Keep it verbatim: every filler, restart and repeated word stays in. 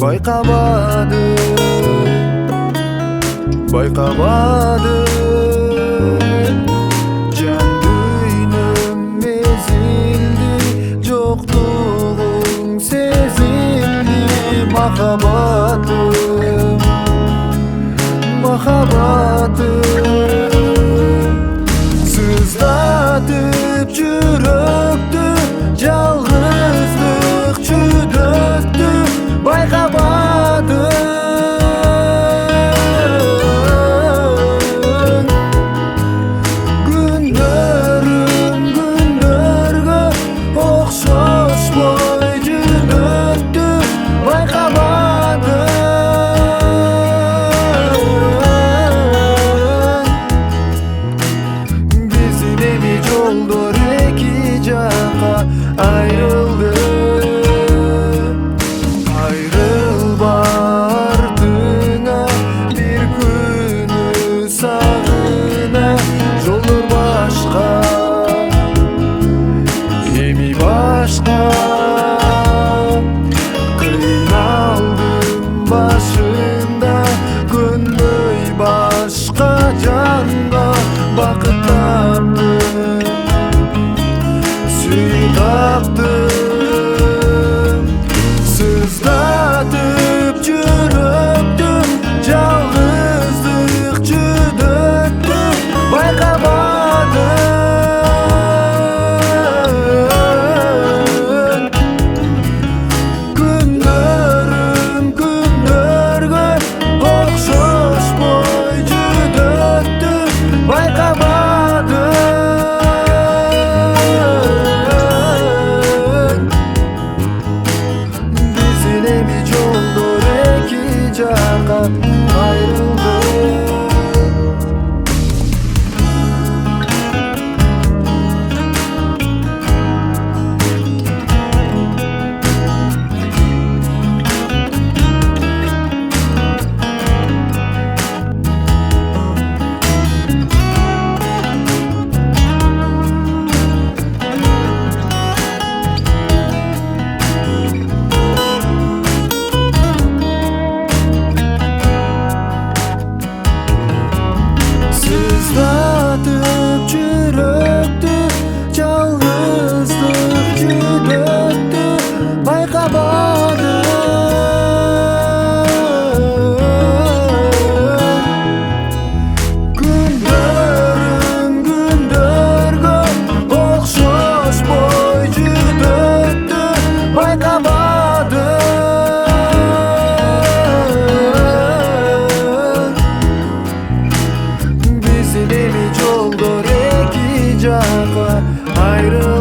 Байкабадым, байкабадым жан дүйнөм мезилди, жоктугуң сезилди. Махаббатым, махаббатым сыздатып жүрөктү, жалгыздык чүдөттү. Байкабадым күндөрүм күндөргө окшошпой жүдөттү. Байкабадым биздин эми жолдор эки жакка айрылды. Жолдор башка, эми башка. Кыйналдым башында, көнбөй башка жанга. Бакыт таптым, сүйүп таптым, сыздатып жүрөктү, жалгыздык чүдөттү. Байкабадым күндөрүм күндөргө окшошпой жүдөттү. Байкабадым биздин эми жолдор эки жакка айрылды. Сыздатып жүрөктү, жалгыздык жүдөттү. Байкабадым күндөрүм күндөргө окшошпой жүдөттү. Байкабадым биздин эми жолдор эки жакка айрылды.